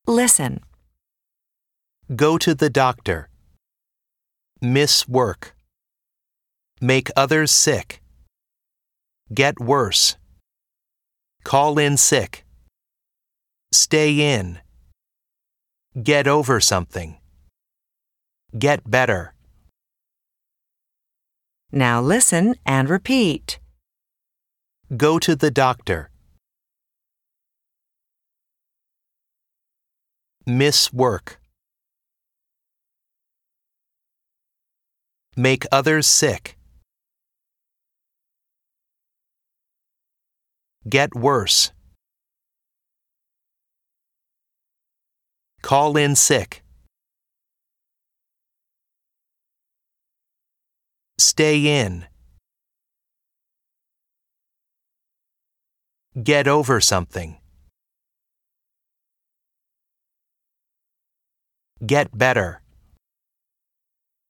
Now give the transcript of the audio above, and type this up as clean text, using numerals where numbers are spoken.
Listen. Go to the doctor. Miss work. Make others sick. Get worse. Call in sick. Stay in. Get over something. Get better. Now listen and repeat. Go to the doctor. Miss work. Make others sick. Get worse. Call in sick. Stay in. Get over something. Get better.